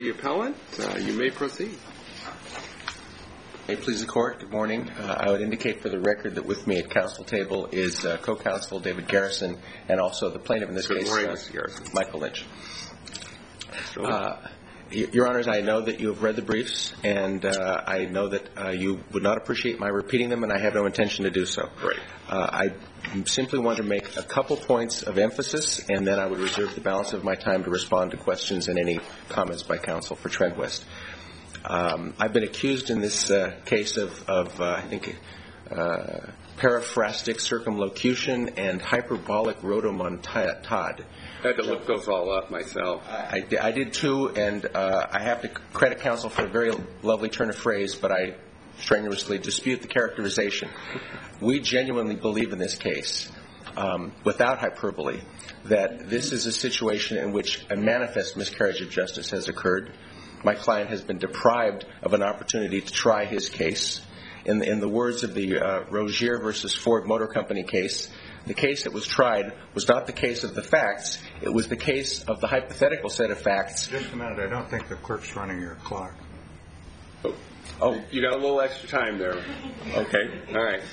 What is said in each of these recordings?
The appellant, you may proceed. May it please the Court, good morning. I would indicate for the record that with me at counsel table is co-counsel David Garrison and also the plaintiff in this case, Michael Lynch. Your Honors, I know that you have read the briefs, and I know that you would not appreciate my repeating them, and I have no intention to do so. Great. I simply want to make a couple points of emphasis, and then I would reserve the balance of my time to respond to questions and any comments by counsel for Trendwest. I've been accused in this case of paraphrastic circumlocution and hyperbolic rhodomontade. I had to look those all up myself. I did too, and I have to credit counsel for a very lovely turn of phrase, but I strenuously dispute the characterization. We genuinely believe in this case, without hyperbole, that this is a situation in which a manifest miscarriage of justice has occurred. My client has been deprived of an opportunity to try his case. In the words of the Rozier versus Ford Motor Company case, the case that was tried was not the case of the facts, it was the case of the hypothetical set of facts. Just a minute, I don't think the clerk's running your clock. Oh, you got a little extra time there. Okay, all right.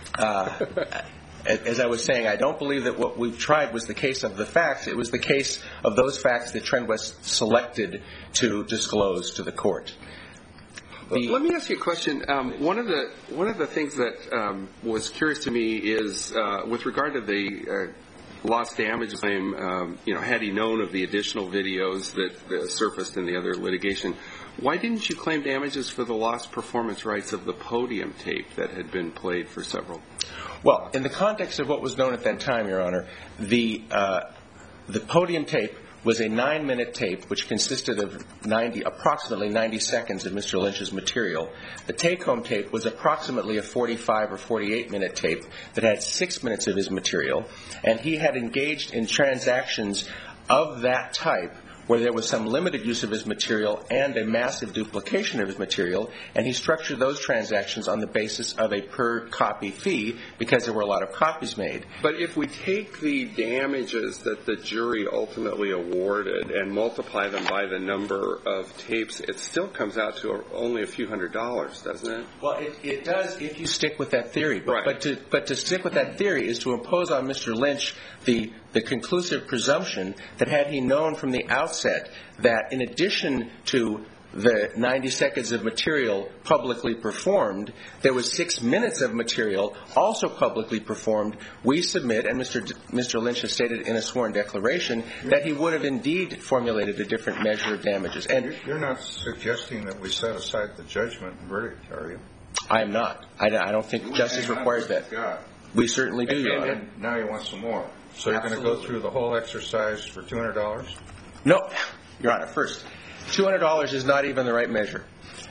As I was saying, I don't believe that what we've tried was the case of the facts. It was the case of those facts that Trendwest selected to disclose to the court. Let me ask you a question. One of the things that was curious to me is with regard to the lost damages claim. Had he known of the additional videos that surfaced in the other litigation, why didn't you claim damages for the lost performance rights of the podium tape that had been played for several? Well, in the context of what was known at that time, Your Honor, the podium tape was a 9-minute tape which consisted of approximately 90 seconds of Mr. Lynch's material. The take-home tape was approximately a 45 or 48-minute tape that had 6 minutes of his material, and he had engaged in transactions of that type where there was some limited use of his material and a massive duplication of his material, and he structured those transactions on the basis of a per-copy fee because there were a lot of copies made. But if we take the damages that the jury ultimately awarded and multiply them by the number of tapes, it still comes out to only a few $100s, doesn't it? Well, it does if you stick with that theory. Right. But to stick with that theory is to impose on Mr. Lynch the conclusive presumption that had he known from the outset that in addition to the 90 seconds of material publicly performed, there was 6 minutes of material also publicly performed, we submit, and Mr. Lynch has stated in a sworn declaration, that he would have indeed formulated a different measure of damages. And you're not suggesting that we set aside the judgment and verdict, are you? I am not. I don't think justice requires that. God. We certainly do, Your Honor. And now you want some more. So you're going to go through the whole exercise for $200? No, Your Honor. First, $200 is not even the right measure.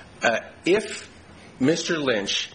If Mr. Lynch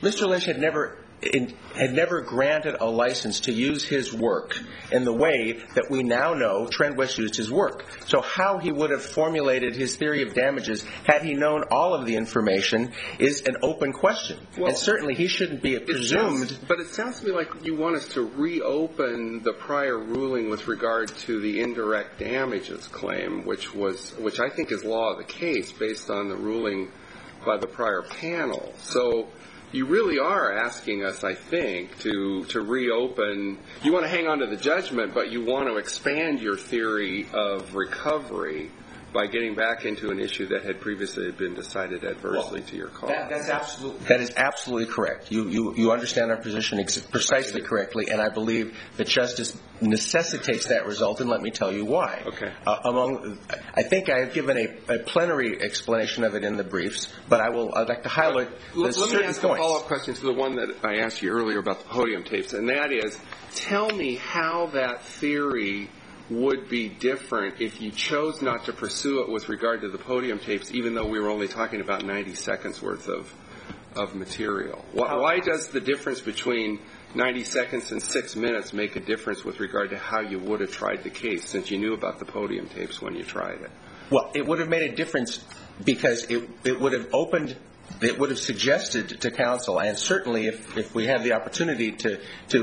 had never granted a license to use his work in the way that we now know Trendwest used his work. So how he would have formulated his theory of damages had he known all of the information is an open question. Well, and certainly he shouldn't be presumed. But it sounds to me like you want us to reopen the prior ruling with regard to the indirect damages claim, which I think is law of the case based on the ruling by the prior panel. So you really are asking us, I think, to reopen. You want to hang on to the judgment, but you want to expand your theory of recovery by getting back into an issue that had previously been decided adversely to your cause. That is absolutely correct. You understand our position precisely correctly, and I believe that justice necessitates that result, and let me tell you why. Okay. I think I have given a plenary explanation of it in the briefs, but I'd like to highlight the certain points. Let me ask a follow-up question to the one that I asked you earlier about the podium tapes, and that is, tell me how that theory would be different if you chose not to pursue it with regard to the podium tapes, even though we were only talking about 90 seconds worth of material. Why does the difference between 90 seconds and 6 minutes make a difference with regard to how you would have tried the case, since you knew about the podium tapes when you tried it? Well, it would have made a difference because it would have opened it would have suggested to counsel, and certainly if we have the opportunity to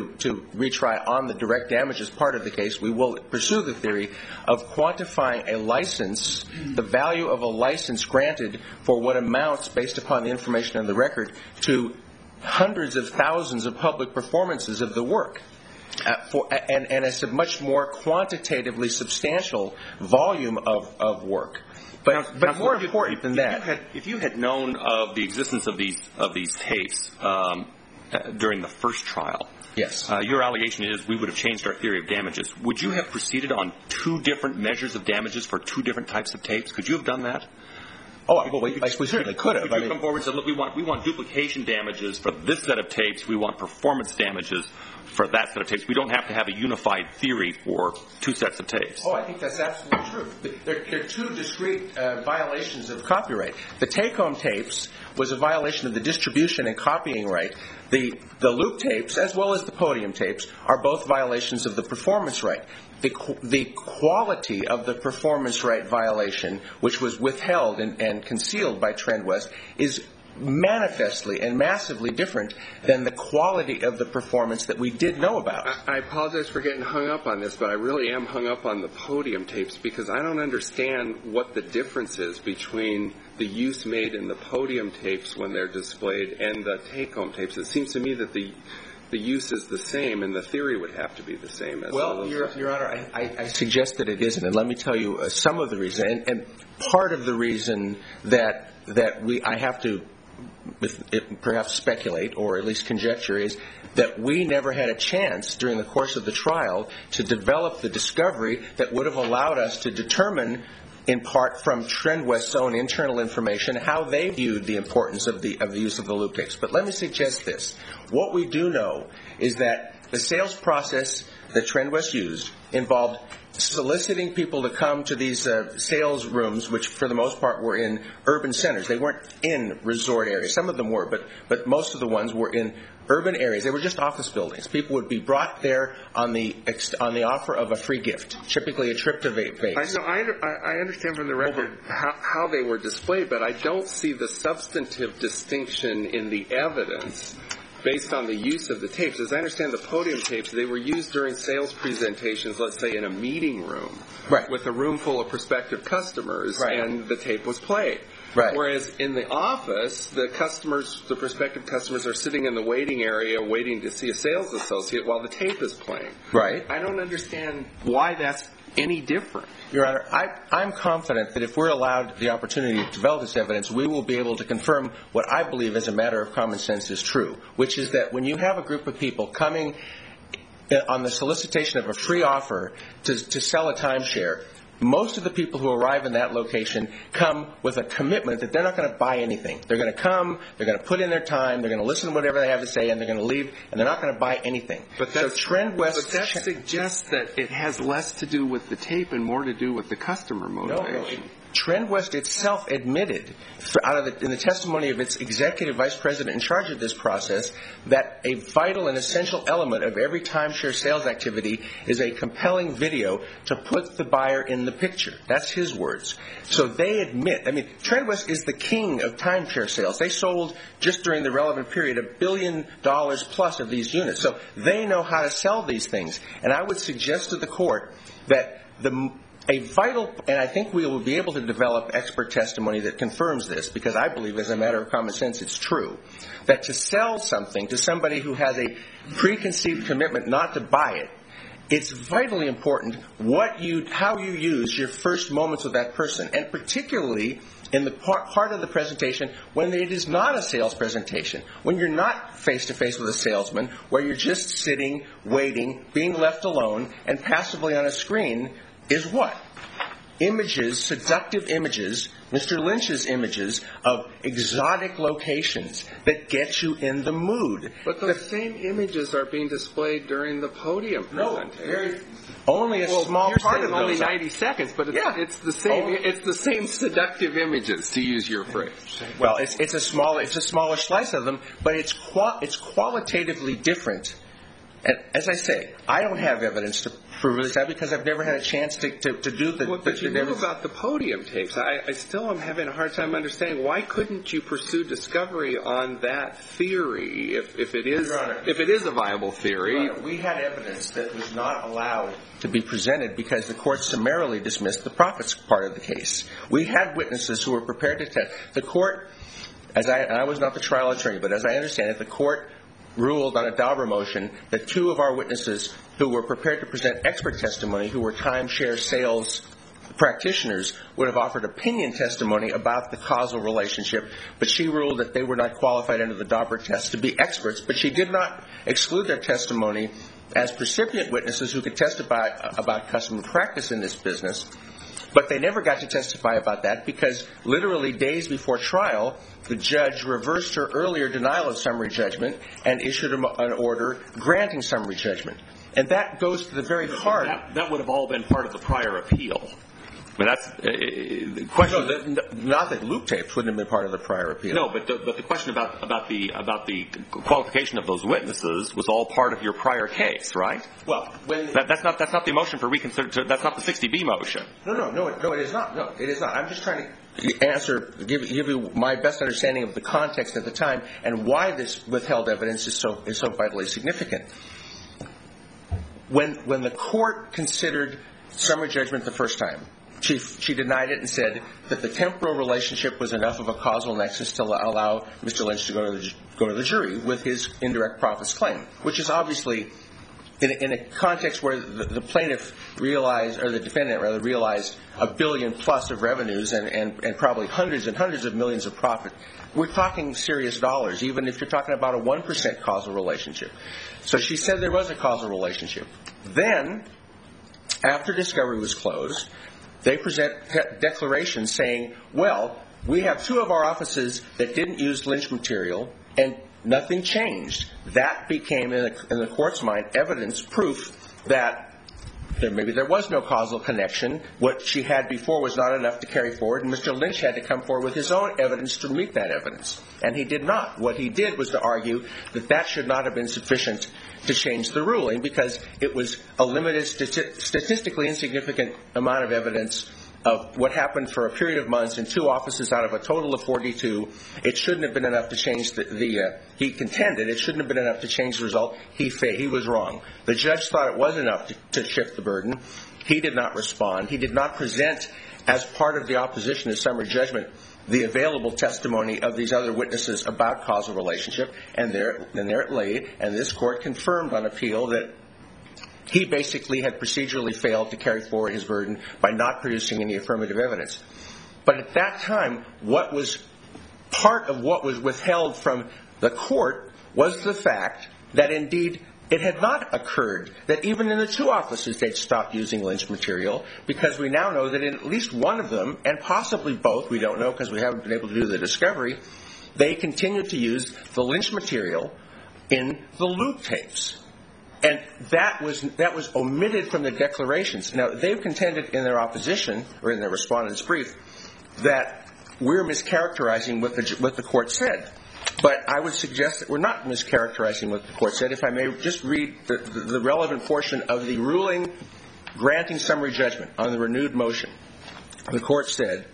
retry on the direct damages part of the case, we will pursue the theory of quantifying a license, the value of a license granted for what amounts, based upon the information in the record, to hundreds of thousands of public performances of the work. And it's a much more quantitatively substantial volume of work. But more important than that, if you had known of the existence of these tapes during the first trial, yes, your allegation is we would have changed our theory of damages. Would you have proceeded on two different measures of damages for two different types of tapes? Could you have done that? Oh, well, we certainly could have. If you come forward and said, look, we want duplication damages for this set of tapes. We want performance damages for that set of tapes. We don't have to have a unified theory for two sets of tapes. Oh, I think that's absolutely true. There are two discrete violations of copyright. The take-home tapes was a violation of the distribution and copying right. The loop tapes, as well as the podium tapes, are both violations of the performance right. The quality of the performance right violation, which was withheld and concealed by Trendwest, is manifestly and massively different than the quality of the performance that we did know about. I apologize for getting hung up on this, but I really am hung up on the podium tapes because I don't understand what the difference is between the use made in the podium tapes when they're displayed and the take-home tapes. It seems to me that the use is the same, and the theory would have to be the same. Well, Your Honor, I suggest that it isn't, and let me tell you some of the reason, and part of the reason that I have to perhaps speculate or at least conjecture is that we never had a chance during the course of the trial to develop the discovery that would have allowed us to determine, in part from Trendwest's own internal information, how they viewed the importance of the use of the loop tapes. But let me suggest this. What we do know is that the sales process that Trendwest used involved soliciting people to come to these sales rooms, which for the most part were in urban centers. They weren't in resort areas. Some of them were, but most of the ones were in urban areas. They were just office buildings. People would be brought there on the offer of a free gift, typically a trip to Vegas. I understand from the record how they were displayed, but I don't see the substantive distinction in the evidence based on the use of the tapes. As I understand the podium tapes, they were used during sales presentations, let's say in a meeting room, right, with a room full of prospective customers, right, and the tape was played. Right. Whereas in the office, the prospective customers are sitting in the waiting area waiting to see a sales associate while the tape is playing. Right. I don't understand why that's any different. Your Honor, I'm confident that if we're allowed the opportunity to develop this evidence, we will be able to confirm what I believe as a matter of common sense is true, which is that when you have a group of people coming on the solicitation of a free offer to sell a timeshare, most of the people who arrive in that location come with a commitment that they're not going to buy anything. They're going to come, they're going to put in their time, they're going to listen to whatever they have to say, and they're going to leave, and they're not going to buy anything. But that suggests that it has less to do with the tape and more to do with the customer motivation. No. Trendwest itself admitted, in the testimony of its executive vice president in charge of this process, that a vital and essential element of every timeshare sales activity is a compelling video to put the buyer in the picture. That's his words. So they admit, Trendwest is the king of timeshare sales. They sold, just during the relevant period, $1 billion plus of these units. So they know how to sell these things. And I would suggest to the court that a vital, and I think we will be able to develop expert testimony that confirms this, because I believe as a matter of common sense it's true, that to sell something to somebody who has a preconceived commitment not to buy it, it's vitally important how you use your first moments with that person, and particularly in the part of the presentation when it is not a sales presentation, when you're not face-to-face with a salesman, where you're just sitting, waiting, being left alone, and passively on a screen is what? Images, seductive images, Mr. Lynch's images of exotic locations that get you in the mood. But those same images are being displayed during the podium presentation. Only a small part of those. Only 90 seconds, but it's the same. It's the same seductive images, to use your phrase. Well, it's a smaller slice of them, but it's qualitatively different And as I say, I don't have evidence to prove this out because I've never had a chance to do the... But you knew about the podium tapes. I still am having a hard time understanding why couldn't you pursue discovery on that theory if it is a viable theory? Your Honor, we had evidence that was not allowed to be presented because the court summarily dismissed the profits part of the case. We had witnesses who were prepared to test. The court, and I was not the trial attorney, but as I understand it, the court ruled on a Dauber motion that two of our witnesses who were prepared to present expert testimony, who were timeshare sales practitioners, would have offered opinion testimony about the causal relationship, but she ruled that they were not qualified under the Dauber test to be experts, but she did not exclude their testimony as precipient witnesses who could testify about custom and practice in this business. But they never got to testify about that because literally days before trial, the judge reversed her earlier denial of summary judgment and issued an order granting summary judgment. And that goes to the very heart. That would have all been part of the prior appeal. I mean, that's the question. No, not that loop tapes wouldn't have been part of the prior appeal. No, but the question about the qualification of those witnesses was all part of your prior case, right? Well, that's not the motion for reconsider. That's not the 60B motion. No, it is not. No, it is not. I'm just trying to give you my best understanding of the context at the time and why this withheld evidence is so vitally significant. When the court considered summary judgment the first time, she denied it and said that the temporal relationship was enough of a causal nexus to allow Mr. Lynch to go to the jury with his indirect profits claim, which is obviously in a context where the plaintiff realized, or the defendant rather, realized $1 billion plus of revenues and probably hundreds and hundreds of millions of profit. We're talking serious dollars, even if you're talking about a 1% causal relationship. So she said there was a causal relationship. Then, after discovery was closed, they present declarations saying, well, we have two of our offices that didn't use Lynch material and nothing changed. That became, in the court's mind, evidence, proof that maybe there was no causal connection. What she had before was not enough to carry forward, and Mr. Lynch had to come forward with his own evidence to meet that evidence. And he did not. What he did was to argue that that should not have been sufficient to change the ruling because it was a limited, statistically insignificant amount of evidence of what happened for a period of months in two offices out of a total of 42. It shouldn't have been enough to change he contended it shouldn't have been enough to change the result. He was wrong. The judge thought it was enough to shift the burden. He did not respond. He did not present, as part of the opposition to summary judgment, the available testimony of these other witnesses about causal relationship. And there it lay, and this court confirmed on appeal that he basically had procedurally failed to carry forward his burden by not producing any affirmative evidence. But at that time, what was part of what was withheld from the court was the fact that indeed it had not occurred that even in the two offices they'd stopped using Lynch material, because we now know that in at least one of them, and possibly both, we don't know because we haven't been able to do the discovery, they continued to use the Lynch material in the loop tapes. And that was omitted from the declarations. Now, they've contended in their opposition, or in their respondent's brief, that we're mischaracterizing what the court said. But I would suggest that we're not mischaracterizing what the court said. If I may just read the relevant portion of the ruling granting summary judgment on the renewed motion. The court said,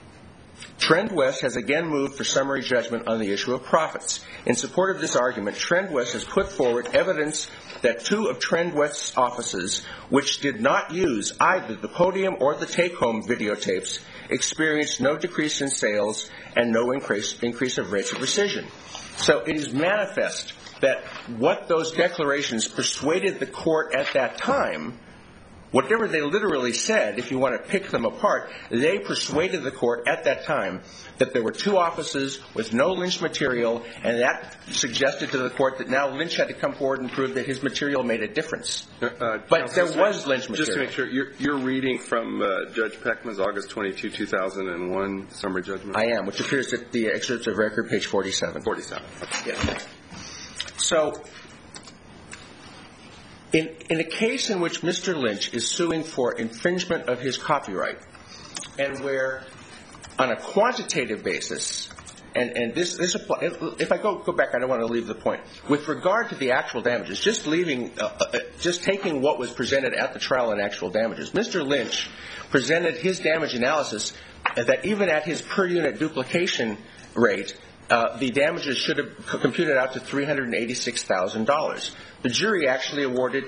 Trend West has again moved for summary judgment on the issue of profits. In support of this argument, Trend West has put forward evidence that two of Trend West's offices, which did not use either the podium or the take-home videotapes, experienced no decrease in sales and no increase of rates of rescission. So it is manifest that what those declarations persuaded the court at that time, whatever they literally said, if you want to pick them apart, they persuaded the court at that time that there were two offices with no Lynch material, and that suggested to the court that now Lynch had to come forward and prove that his material made a difference. But there was Lynch material. Just to make sure, you're reading from Judge Peckman's August 22, 2001 summary judgment? I am, which appears at the excerpts of record, page 47. 47. Okay. Yes. So, in a case in which Mr. Lynch is suing for infringement of his copyright, and where, on a quantitative basis, and this if I go back, I don't want to leave the point. With regard to the actual damages, just taking what was presented at the trial in actual damages, Mr. Lynch presented his damage analysis that even at his per unit duplication rate, the damages should have computed out to $386,000. The jury actually awarded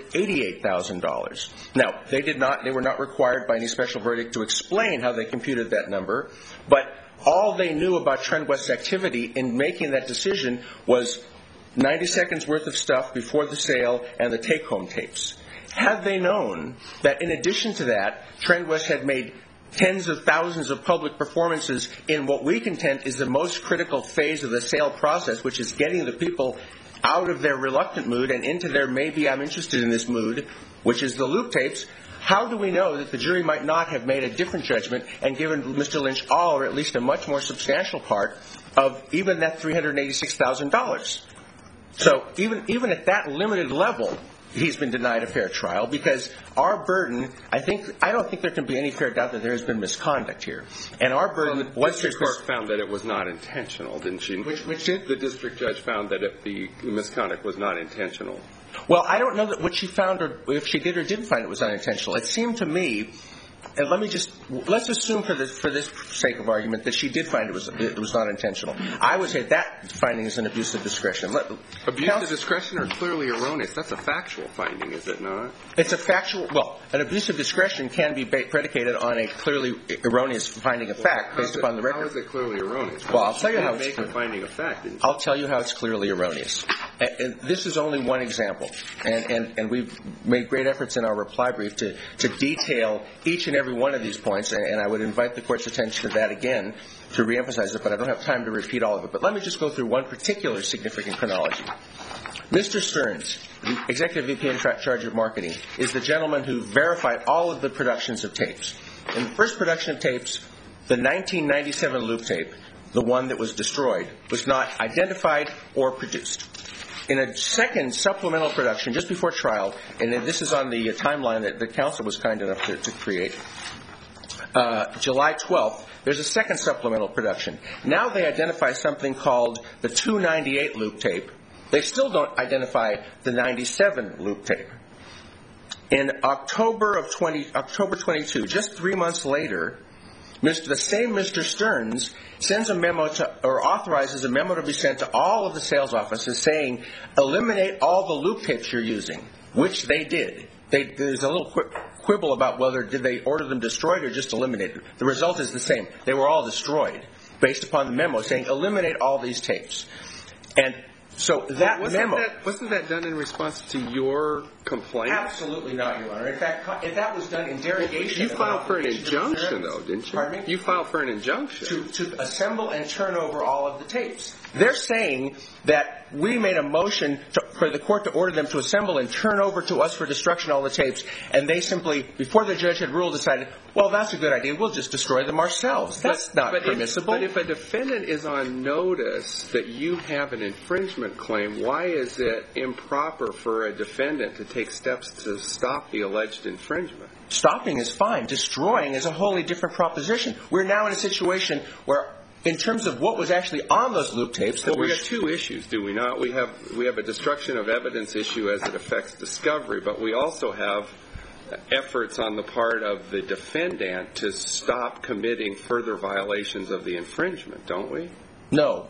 $88,000. Now, they were not required by any special verdict to explain how they computed that number, but all they knew about TrendWest's activity in making that decision was 90 seconds worth of stuff before the sale and the take-home tapes. Had they known that in addition to that, TrendWest had made tens of thousands of public performances in what we contend is the most critical phase of the sale process, which is getting the people out of their reluctant mood and into their maybe I'm interested in this mood, which is the loop tapes, how do we know that the jury might not have made a different judgment and given Mr. Lynch all or at least a much more substantial part of even that $386,000? So even at that limited level, he's been denied a fair trial because our burden, I don't think there can be any fair doubt that there has been misconduct here. And our burden was the district court found that it was not intentional, didn't she? Which did? The district judge found that the misconduct was not intentional. Well, I don't know that what she found or if she did or didn't find it was unintentional. It seemed to me, and let's assume for this sake of argument that she did find it was not intentional. I would say that finding is an abuse of discretion. Abuse of discretion or clearly erroneous? That's a factual finding, is it not? It's a factual. Well, an abuse of discretion can be predicated on a clearly erroneous finding of fact based upon the record. How is it clearly erroneous? Well, I'll tell you how it's a finding of fact. I'll tell you how it's clearly erroneous. And this is only one example, and we've made great efforts in our reply brief to detail each and every one of these points, and I would invite the Court's attention to that again to reemphasize it, but I don't have time to repeat all of it. But let me just go through one particular significant chronology. Mr. Stearns, the Executive VP in charge of marketing, is the gentleman who verified all of the productions of tapes. In the first production of tapes, the 1997 loop tape, the one that was destroyed, was not identified or produced. In a second supplemental production just before trial, and this is on the timeline that the counsel was kind enough to create, July 12th, there's a second supplemental production. Now they identify something called the 298 loop tape. They still don't identify the 97 loop tape. In October 22, just 3 months later, the same Mr. Stearns sends a memo or authorizes a memo to be sent to all of the sales offices saying, eliminate all the loop tapes you're using, which they did. There's a little quibble about whether did they order them destroyed or just eliminated. The result is the same. They were all destroyed based upon the memo saying, eliminate all these tapes. And so that memo... Wasn't that done in response to your complaint? Absolutely not, Your Honor. In fact, if that was done in derogation... You filed for an injunction, though, didn't you? Pardon me? You filed for an injunction. To assemble and turn over all of the tapes. They're saying that we made a motion for the court to order them to assemble and turn over to us for destruction all the tapes, and they simply, before the judge had ruled, decided, well, that's a good idea. We'll just destroy them ourselves. That's not permissible. But if a defendant is on notice that you have an infringement claim, why is it improper for a defendant to take steps to stop the alleged infringement? Stopping is fine. Destroying is a wholly different proposition. We're now in a situation where, in terms of what was actually on those loop tapes... Well, we got two issues, do we not? We have a destruction of evidence issue as it affects discovery, but we also have efforts on the part of the defendant to stop committing further violations of the infringement, don't we? No,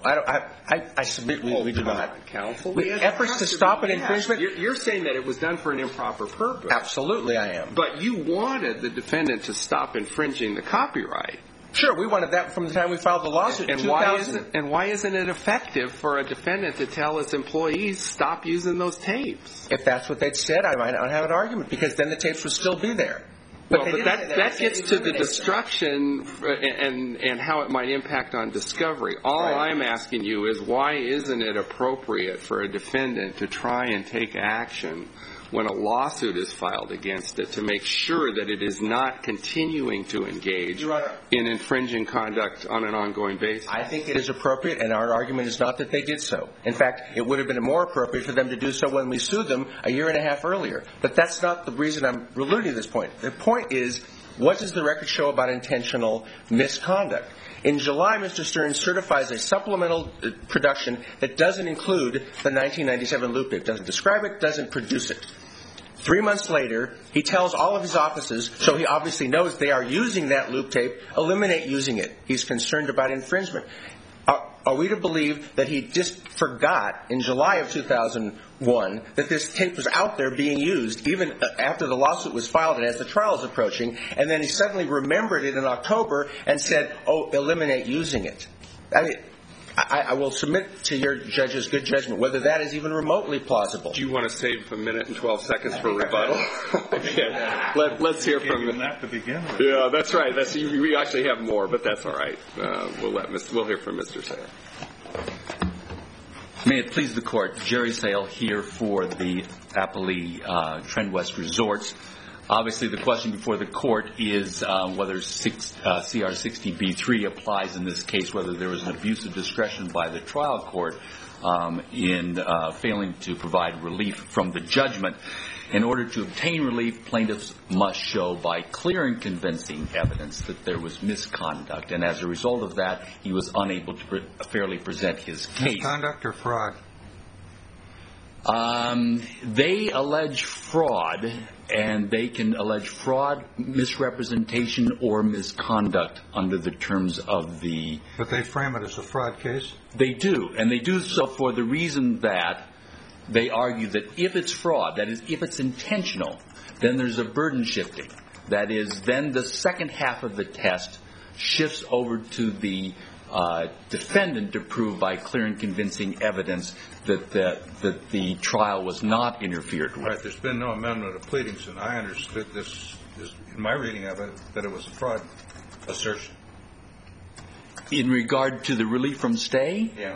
I submit we do not. Counsel? Efforts to stop an infringement? You're saying that it was done for an improper purpose. Absolutely I am. But you wanted the defendant to stop infringing the copyright. Sure, we wanted that from the time we filed the lawsuit in 2000. And why isn't it effective for a defendant to tell his employees, stop using those tapes? If that's what they'd said, I might not have an argument, because then the tapes would still be there. But that gets to the destruction and how it might impact on discovery. All I'm asking you is, why isn't it appropriate for a defendant to try and take action when a lawsuit is filed against it to make sure that it is not continuing to engage in infringing conduct on an ongoing basis? I think it is appropriate, and our argument is not that they did so. In fact, it would have been more appropriate for them to do so when we sued them a year and a half earlier. But that's not the reason I'm alluding to this point. The point is, what does the record show about intentional misconduct? In July, Mr. Stern certifies a supplemental production that doesn't include the 1997 loop tape, doesn't describe it, doesn't produce it. 3 months later, he tells all of his offices, so he obviously knows they are using that loop tape, eliminate using it. He's concerned about infringement. Are we to believe that he just forgot in July of 2001 that this tape was out there being used, even after the lawsuit was filed and as the trial is approaching, and then he suddenly remembered it in October and said, oh, eliminate using it? I mean, I will submit to your judge's good judgment whether that is even remotely plausible. Do you want to save 1 minute and 12 seconds for rebuttal? Okay. Let's hear from him. That to begin with. Yeah, that's right. We actually have more, but that's all right. We'll hear from Mr. Sale. May it please the Court, Jerry Sale here for the Applee Trend West Resorts. Obviously, the question before the Court is whether CR 60B3 applies in this case, whether there was an abuse of discretion by the trial court in failing to provide relief from the judgment. In order to obtain relief, plaintiffs must show by clear and convincing evidence that there was misconduct, and as a result of that, he was unable to fairly present his case. Misconduct or fraud? They allege fraud, and they can allege fraud, misrepresentation, or misconduct under the terms of the... But they frame it as a fraud case? They do, and they do so for the reason that they argue that if it's fraud, that is, if it's intentional, then there's a burden shifting. That is, then the second half of the test shifts over to the defendant to prove by clear and convincing evidence that the trial was not interfered with. Right. There's been no amendment of pleadings, and I understood this, in my reading of it, that it was a fraud assertion. In regard to the relief from stay? Yeah.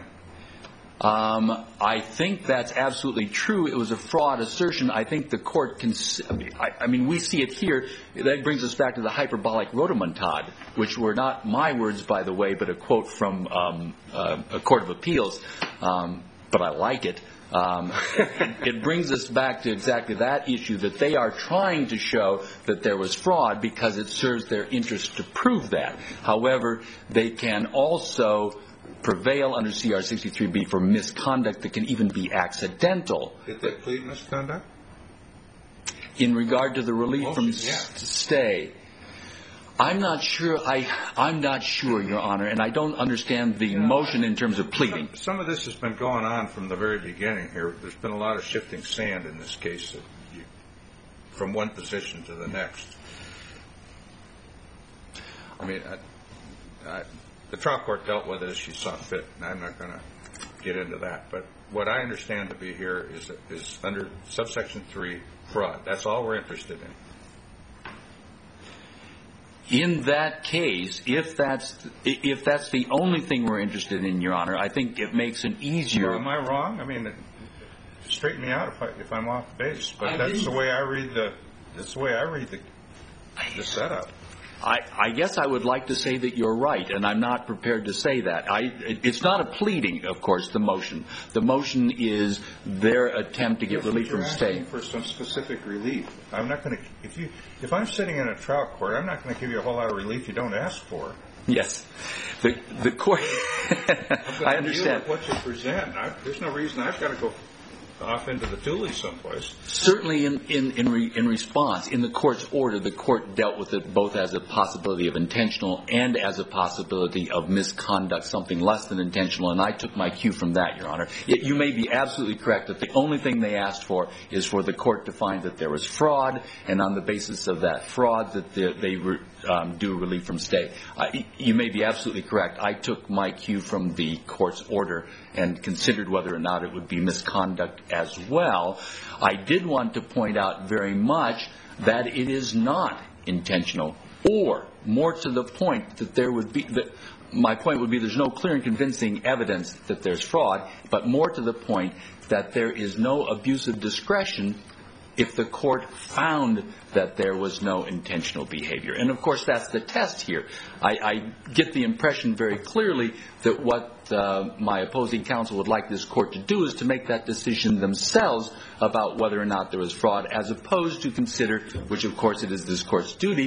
I think that's absolutely true. It was a fraud assertion. I think the court can... I mean, we see it here. That brings us back to the hyperbolic rodomontade, which were not my words, by the way, but a quote from a court of appeals. But I like it. It brings us back to exactly that issue, that they are trying to show that there was fraud because it serves their interest to prove that. However, they can also prevail under CR 63B for misconduct that can even be accidental. Did they plead misconduct? In regard to the relief from stay, I'm not sure. I'm not sure, Your Honor, and I don't understand the motion in terms of pleading. Some of this has been going on from the very beginning here. There's been a lot of shifting sand in this case from one position to the next. I mean, the trial court dealt with it as she saw fit, and I'm not going to get into that. But what I understand to be here is under subsection 3, fraud. That's all we're interested in. In that case, if that's the only thing we're interested in, Your Honor, I think it makes it easier. Well, am I wrong? I mean, straighten me out if I'm off base. But that's the way I read the setup. I guess I would like to say that you're right, and I'm not prepared to say that. It's not a pleading, of course, the motion. The motion is their attempt to get relief from stay. You're asking for some specific relief. I'm not going to. If I'm sitting in a trial court, I'm not going to give you a whole lot of relief you don't ask for. Yes, the court. I understand. What you present. There's no reason I've got to go off into the Dooley someplace. Certainly in response, in the court's order, the court dealt with it both as a possibility of intentional and as a possibility of misconduct, something less than intentional, and I took my cue from that, Your Honor. You may be absolutely correct that the only thing they asked for is for the court to find that there was fraud, and on the basis of that fraud that they do relief from stay. You may be absolutely correct. I took my cue from the court's order and considered whether or not it would be misconduct as well. I did want to point out very much that it is not intentional, or more to the point that there would be my point would be there's no clear and convincing evidence that there's fraud, but more to the point that there is no abuse of discretion if the court found that there was no intentional behavior. And, of course, that's the test here. I get the impression very clearly that what my opposing counsel would like this court to do is to make that decision themselves about whether or not there was fraud, as opposed to consider, which, of course, it is this court's duty,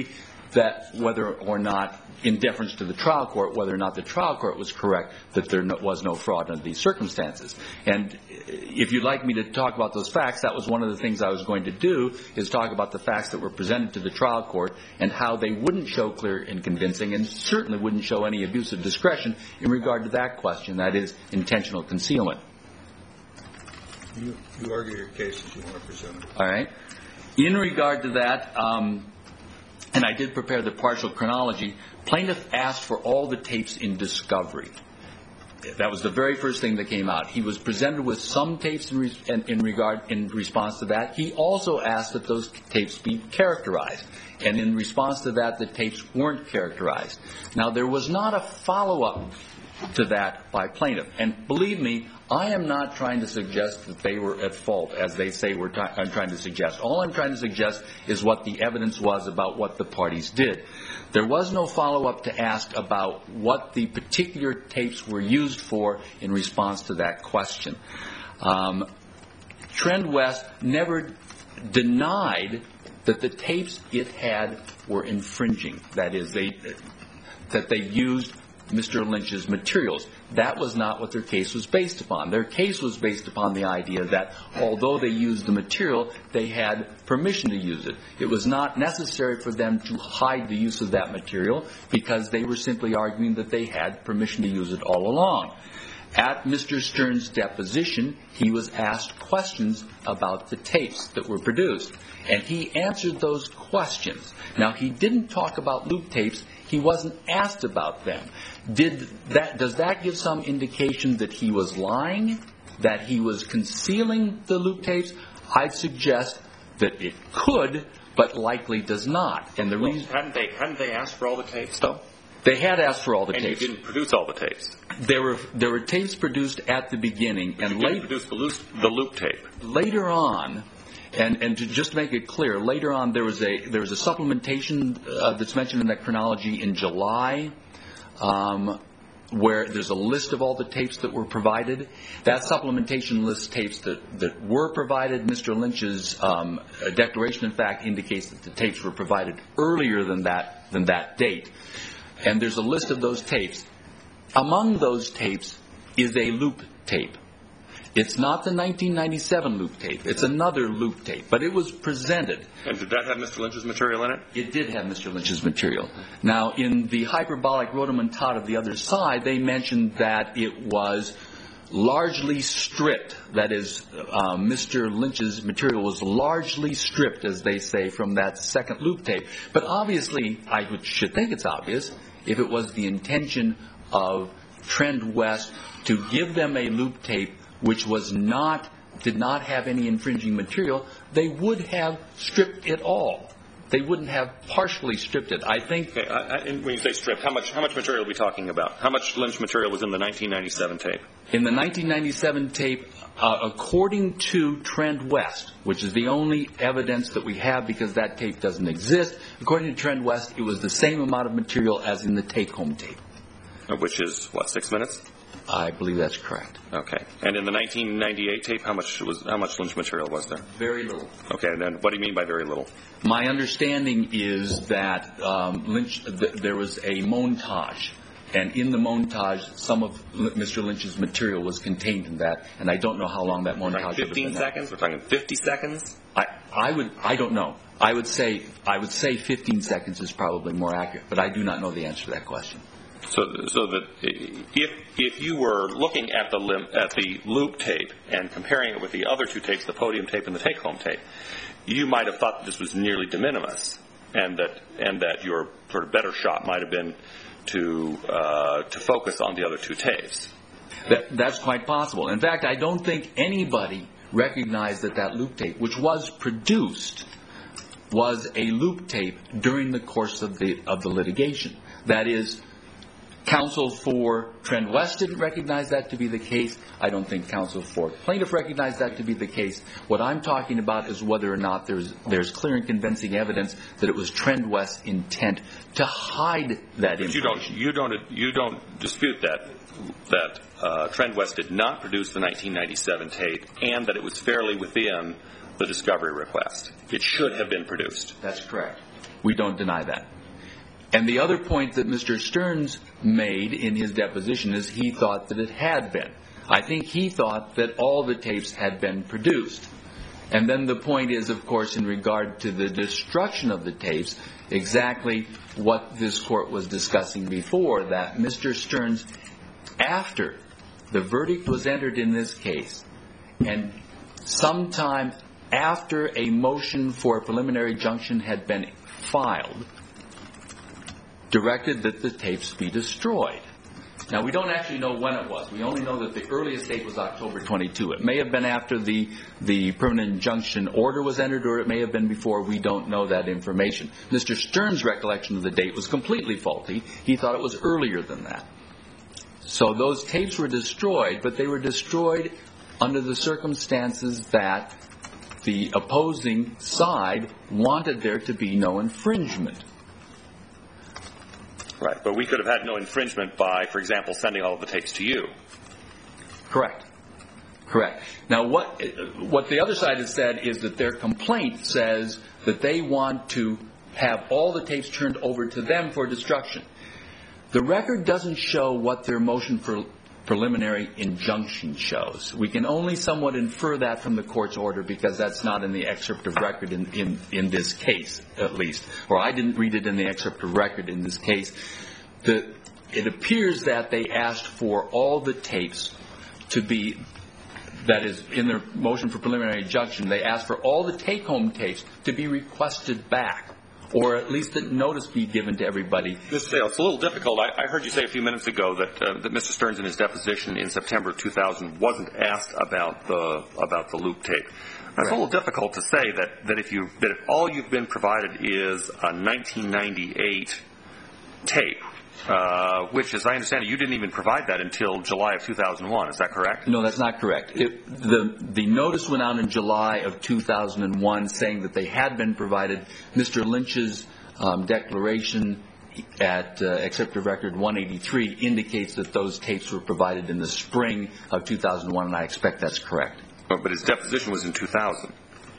that whether or not, in deference to the trial court, whether or not the trial court was correct that there was no fraud under these circumstances. And if you'd like me to talk about those facts, that was one of the things I was going to do, is talk about the facts that were presented to the trial court and how they wouldn't show clear and convincing, and certainly wouldn't show any abuse of discretion in regard to that question, that is, intentional concealment. You argue your case as you want to present it. All right. In regard to that, and I did prepare the partial chronology, plaintiff asked for all the tapes in discovery. That was the very first thing that came out. He was presented with some tapes in response to that. He also asked that those tapes be characterized. And in response to that, the tapes weren't characterized. Now, there was not a follow-up to that by plaintiff. And believe me, I am not trying to suggest that they were at fault, as they say I'm trying to suggest. All I'm trying to suggest is what the evidence was about what the parties did. There was no follow-up to ask about what the particular tapes were used for in response to that question. Trend West never denied that the tapes it had were infringing. That is, that they used Mr. Lynch's materials. That was not what their case was based upon. Their case was based upon the idea that although they used the material, they had permission to use it. It was not necessary for them to hide the use of that material because they were simply arguing that they had permission to use it all along. At Mr. Stern's deposition, he was asked questions about the tapes that were produced, and he answered those questions. Now, he didn't talk about loop tapes. He wasn't asked about them. Does that give some indication that he was lying, that he was concealing the loop tapes? I'd suggest that it could, but likely does not. And the reason hadn't they asked for all the tapes, though? They had asked for all the tapes. And you didn't produce all the tapes. There were tapes produced at the beginning, and you didn't produce the loop tape. Later on. And to just make it clear, later on there was a supplementation that's mentioned in that chronology in July, where there's a list of all the tapes that were provided. That supplementation lists tapes that were provided. Mr. Lynch's declaration, in fact, indicates that the tapes were provided earlier than that date. And there's a list of those tapes. Among those tapes is a loop tape. It's not the 1997 loop tape. It's another loop tape. But it was presented. And did that have Mr. Lynch's material in it? It did have Mr. Lynch's material. Now, in the hyperbolic rhodomontade of the other side, they mentioned that it was largely stripped. That is, Mr. Lynch's material was largely stripped, as they say, from that second loop tape. But obviously, I should think it's obvious, if it was the intention of Trend West to give them a loop tape which did not have any infringing material, they would have stripped it all. They wouldn't have partially stripped it. I think. Okay, when you say stripped, how much material are we talking about? How much Lynch material was in the 1997 tape? In the 1997 tape, according to Trend West, which is the only evidence that we have because that tape doesn't exist, according to Trend West, it was the same amount of material as in the take-home tape. Which is, what, 6 minutes? I believe that's correct. Okay. And in the 1998 tape, how much Lynch material was there? Very little. Okay. And then what do you mean by very little? My understanding is that there was a montage, and in the montage, some of Mr. Lynch's material was contained in that, and I don't know how long that montage would have been. 15 seconds? We're talking 50 seconds? I don't know. I would say 15 seconds is probably more accurate, but I do not know the answer to that question. So that if you were looking at the loop tape and comparing it with the other two tapes, the podium tape and the take-home tape, you might have thought that this was nearly de minimis, and that your sort of better shot might have been to focus on the other two tapes. That's quite possible. In fact, I don't think anybody recognized that loop tape, which was produced, was a loop tape during the course of the litigation. That is, counsel for Trend West didn't recognize that to be the case. I don't think counsel for plaintiff recognized that to be the case. What I'm talking about is whether or not there's clear and convincing evidence that it was Trend West's intent to hide that information. You don't dispute that Trend West did not produce the 1997 tape and that it was fairly within the discovery request. It should have been produced. That's correct. We don't deny that. And the other point that Mr. Stearns made in his deposition is he thought that it had been. I think he thought that all the tapes had been produced. And then the point is, of course, in regard to the destruction of the tapes, exactly what this court was discussing before, that Mr. Stearns, after the verdict was entered in this case, and sometime after a motion for a preliminary injunction had been filed, directed that the tapes be destroyed. Now, we don't actually know when it was. We only know that the earliest date was October 22. It may have been after the permanent injunction order was entered, or it may have been before. We don't know that information. Mr. Stearns' recollection of the date was completely faulty. He thought it was earlier than that. So those tapes were destroyed, but they were destroyed under the circumstances that the opposing side wanted there to be no infringement. Right, but we could have had no infringement by, for example, sending all of the tapes to you. Correct. Now, what the other side has said is that their complaint says that they want to have all the tapes turned over to them for destruction. The record doesn't show what their motion for preliminary injunction shows. We can only somewhat infer that from the court's order because that's not in the excerpt of record in this case, at least. Or I didn't read it in the excerpt of record in this case. It appears that they asked for all the tapes to be, that is, in their motion for preliminary injunction, they asked for all the take-home tapes to be requested back, or at least that notice be given to everybody. Mr. Dale, it's a little difficult. I heard you say a few minutes ago that Mr. Stearns in his deposition in September 2000 wasn't asked about the loop tape. It's a little difficult to say that if all you've been provided is a 1998 tape, which, as I understand it, you didn't even provide that until July of 2001. Is that correct? No, that's not correct. The notice went out in July of 2001 saying that they had been provided. Mr. Lynch's declaration at excerpt of record 183 indicates that those tapes were provided in the spring of 2001, and I expect that's correct. But his deposition was in 2000.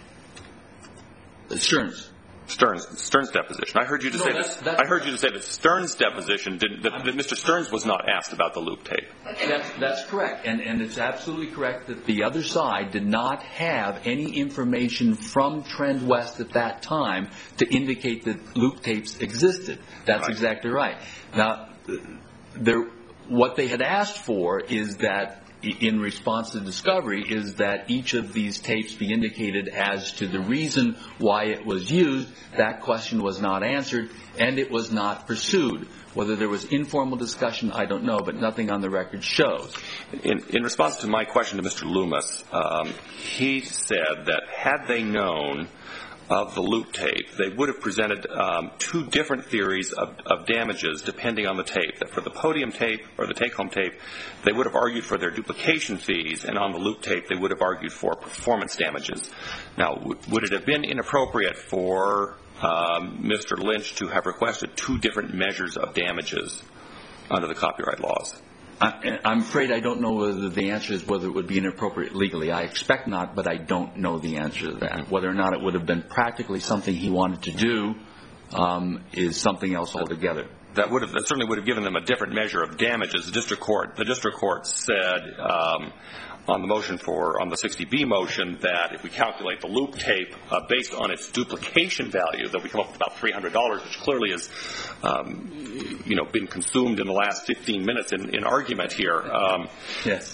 Stearns' deposition. I heard you to say that. I heard you to say that Stearns' deposition that Mr. Stearns was not asked about the loop tape. That's correct, and it's absolutely correct that the other side did not have any information from Trend West at that time to indicate that loop tapes existed. That's right. Exactly right. Now, what they had asked for is that, in response to discovery, is that each of these tapes be indicated as to the reason why it was used. That question was not answered, and it was not pursued. Whether there was informal discussion, I don't know, but nothing on the record shows. In response to my question to Mr. Loomis, he said that had they known of the loop tape, they would have presented two different theories of damages depending on the tape. That for the podium tape or the take-home tape, they would have argued for their duplication fees, and on the loop tape, they would have argued for performance damages. Now, would it have been inappropriate for Mr. Lynch to have requested two different measures of damages under the copyright laws? I'm afraid I don't know whether the answer is whether it would be inappropriate legally. I expect not, but I don't know the answer to that. Whether or not it would have been practically something he wanted to do is something else altogether. That certainly would have given them a different measure of damages. The district court said on the 60B motion that if we calculate the loop tape based on its duplication value, that we come up with about $300, which clearly has been consumed in the last 15 minutes in argument here. Yes.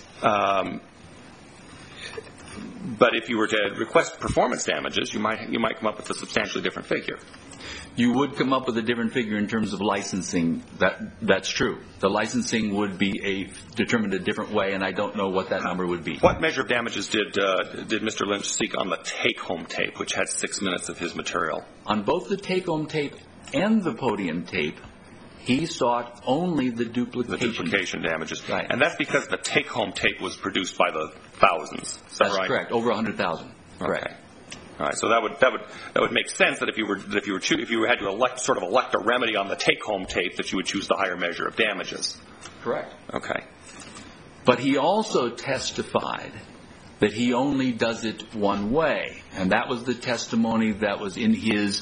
But if you were to request performance damages, you might come up with a substantially different figure. You would come up with a different figure in terms of licensing. That's true. The licensing would be determined a different way, and I don't know what that number would be. What measure of damages did Mr. Lynch seek on the take-home tape, which had 6 minutes of his material? On both the take-home tape and the podium tape, he sought only the duplication. The duplication damages. Right. And that's because the take-home tape was produced by the thousands. Is that That's right? correct. Over 100,000. Correct. Okay. All right, so that would make sense that if you had to elect a remedy on the take-home tape, that you would choose the higher measure of damages. Correct. Okay. But he also testified that he only does it one way, and that was the testimony that was in his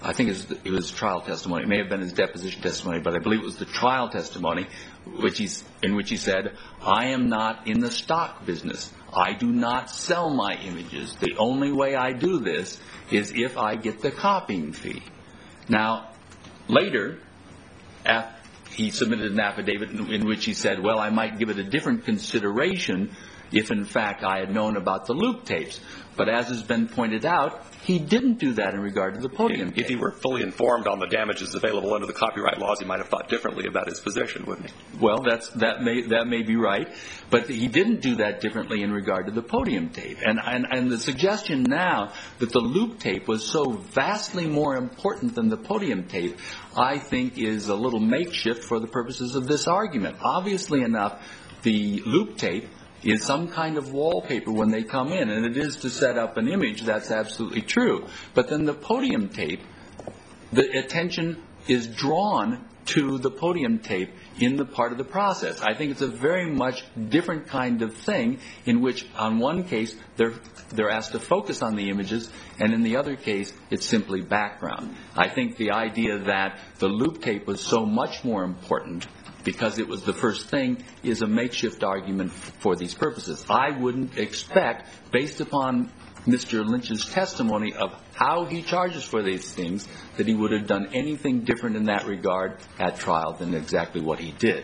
I think it was trial testimony. It may have been his deposition testimony, but I believe it was the trial testimony in which he said, I am not in the stock business. I do not sell my images. The only way I do this is if I get the copying fee. Now, later, he submitted an affidavit in which he said, well, I might give it a different consideration if, in fact, I had known about the loop tapes. But as has been pointed out, he didn't do that in regard to the podium tape. If he were fully informed on the damages available under the copyright laws, he might have thought differently about his position, wouldn't he? Well, that may be right, but he didn't do that differently in regard to the podium tape. And the suggestion now that the loop tape was so vastly more important than the podium tape, I think is a little makeshift for the purposes of this argument. Obviously enough, the loop tape is some kind of wallpaper when they come in, and it is to set up an image. That's absolutely true. But then the podium tape, the attention is drawn to the podium tape in the part of the process. I think it's a very much different kind of thing in which, on one case, they're asked to focus on the images, and in the other case, it's simply background. I think the idea that the loop tape was so much more important because it was the first thing is a makeshift argument for these purposes. I wouldn't expect, based upon Mr. Lynch's testimony of how he charges for these things, that he would have done anything different in that regard at trial than exactly what he did.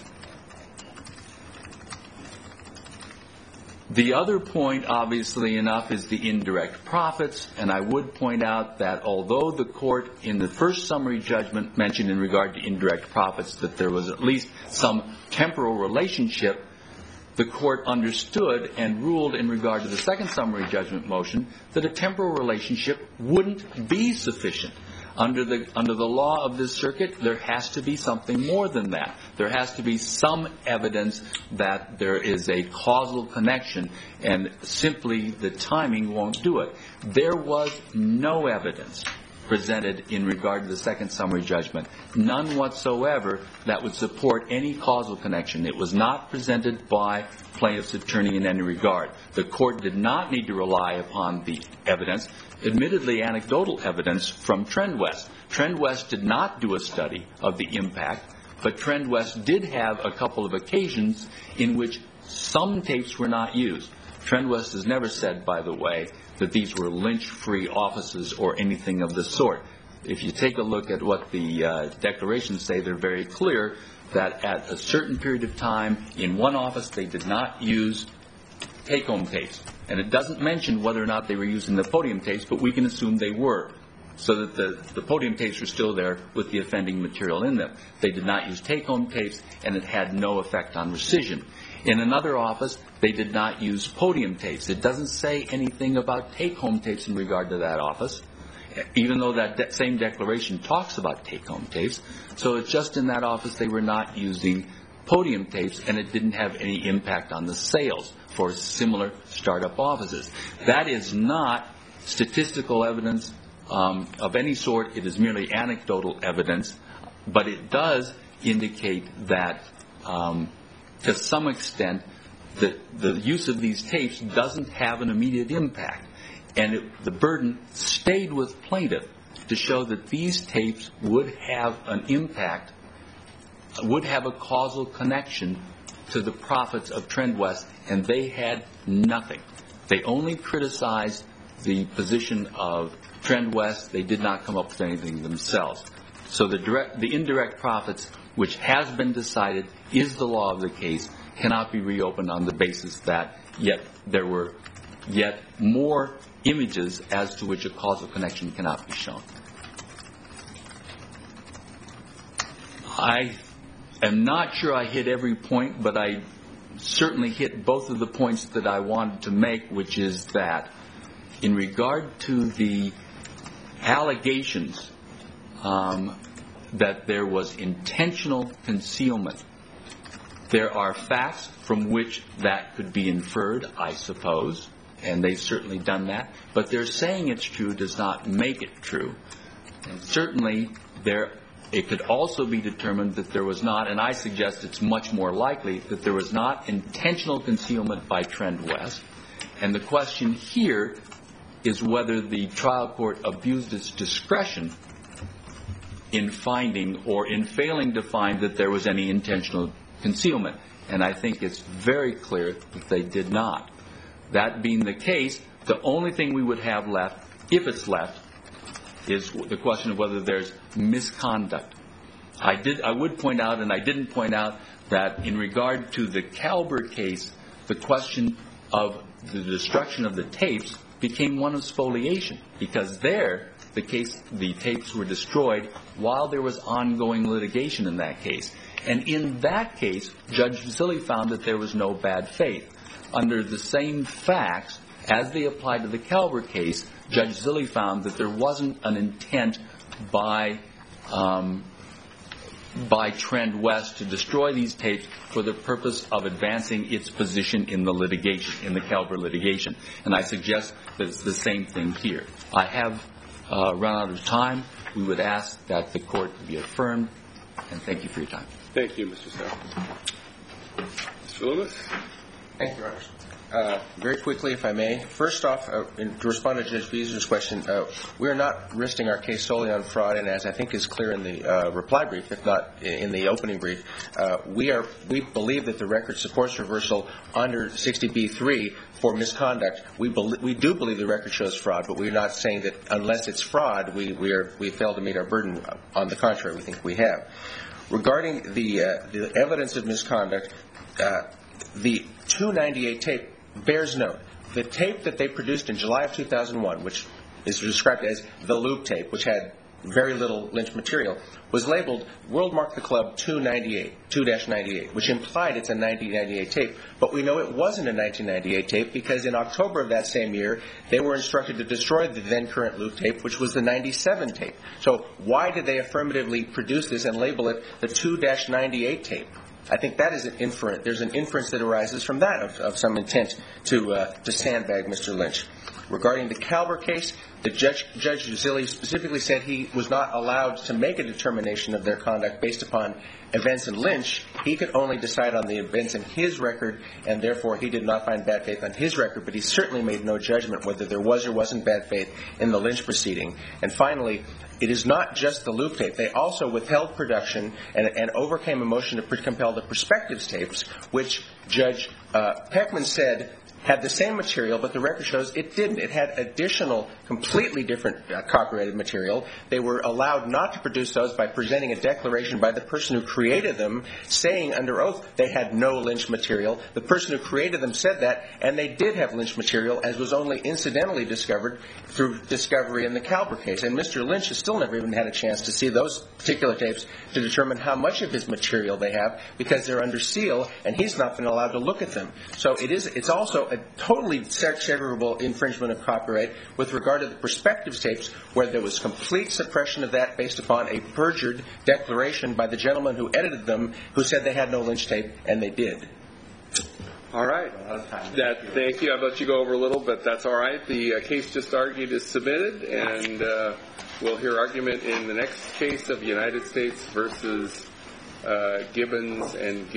The other point, obviously enough, is the indirect profits, and I would point out that although the court in the first summary judgment mentioned in regard to indirect profits that there was at least some temporal relationship, the court understood and ruled in regard to the second summary judgment motion that a temporal relationship wouldn't be sufficient. Under the law of this circuit, there has to be something more than that. There has to be some evidence that there is a causal connection, and simply the timing won't do it. There was no evidence presented in regard to the second summary judgment, none whatsoever, that would support any causal connection. It was not presented by plaintiff's attorney in any regard. The court did not need to rely upon the evidence, admittedly anecdotal evidence, from Trendwest. Trendwest did not do a study of the impact, but Trendwest did have a couple of occasions in which some tapes were not used. Trendwest has never said, by the way, that these were Lynch-free offices or anything of the sort. If you take a look at what the declarations say, they're very clear that at a certain period of time in one office they did not use take-home tapes. And it doesn't mention whether or not they were using the podium tapes, but we can assume they were, so that the podium tapes were still there with the offending material in them. They did not use take-home tapes, and it had no effect on rescission. In another office, they did not use podium tapes. It doesn't say anything about take-home tapes in regard to that office, even though that same declaration talks about take-home tapes. So it's just in that office they were not using podium tapes, and it didn't have any impact on the sales for similar startup offices. That is not statistical evidence of any sort. It is merely anecdotal evidence, but it does indicate that to some extent the use of these tapes doesn't have an immediate impact. And the burden stayed with plaintiff to show that these tapes would have an impact, would have a causal connection to the profits of Trendwest, and they had nothing. They only criticized the position of Trendwest. They did not come up with anything themselves. So the indirect profits, which has been decided is the law of the case, cannot be reopened on the basis that there were yet more images as to which a causal connection cannot be shown. I am not sure I hit every point, but I certainly hit both of the points that I wanted to make, which is that in regard to the allegations that there was intentional concealment, there are facts from which that could be inferred, I suppose, and they've certainly done that, but their saying it's true does not make it true. And certainly it could also be determined that there was not, and I suggest it's much more likely, that there was not intentional concealment by Trendwest. And the question here is whether the trial court abused its discretion in finding or in failing to find that there was any intentional concealment. And I think it's very clear that they did not. That being the case, the only thing we would have left, if it's left, is the question of whether there's misconduct. I would point out, and I didn't point out, that in regard to the Calvert case, the question of the destruction of the tapes became one of spoliation, because there the tapes were destroyed while there was ongoing litigation in that case. And in that case, Judge Zille found that there was no bad faith. Under the same facts, as they applied to the Calvert case, Judge Zille found that there wasn't an intent by Trend West to destroy these tapes for the purpose of advancing its position in the litigation, in the Calvert litigation. And I suggest that it's the same thing here. I have run out of time. We would ask that the court be affirmed, and thank you for your time. Thank you, Mr. Stowe. Mr. Loomis? Thank you, Your Honor. Very quickly, if I may. First off, to respond to Judge Beezer's question, we are not resting our case solely on fraud, and as I think is clear in the reply brief, if not in the opening brief, we believe that the record supports reversal under 60B3 for misconduct. We do believe the record shows fraud, but we're not saying that unless it's fraud, we fail to meet our burden. On the contrary, we think we have. Regarding the evidence of misconduct, the 298 tape bears note. The tape that they produced in July of 2001, which is described as the loop tape, which had very little Lynch material, was labeled World Mark the Club 2-98, which implied it's a 1998 tape. But we know it wasn't a 1998 tape because in October of that same year, they were instructed to destroy the then current loop tape, which was the 97 tape. So why did they affirmatively produce this and label it the 2-98 tape? I think that is an inference. There's an inference that arises from that of some intent to sandbag Mr. Lynch. Regarding the Calvert case, the Judge Zille specifically said he was not allowed to make a determination of their conduct based upon events in Lynch. He could only decide on the events in his record, and therefore he did not find bad faith on his record, but he certainly made no judgment whether there was or wasn't bad faith in the Lynch proceeding. And finally, it is not just the loop tape. They also withheld production and overcame a motion to compel the perspectives tapes, which Judge Peckman said had the same material, but the record shows it didn't. It had additional, completely different copyrighted material. They were allowed not to produce those by presenting a declaration by the person who created them, saying under oath they had no Lynch material. The person who created them said that, and they did have Lynch material, as was only incidentally discovered through discovery in the Calvert case. And Mr. Lynch has still never even had a chance to see those particular tapes to determine how much of his material they have, because they're under seal, and he's not been allowed to look at them. So it's also a totally segregable infringement of copyright with regard to the perspectives tapes, where there was complete suppression of that based upon a perjured declaration by the gentleman who edited them, who said they had no Lynch tape, and they did. All right. Thank you. I've let you go over a little, but that's all right. The case just argued is submitted, and we'll hear argument in the next case of United States versus Gibbons and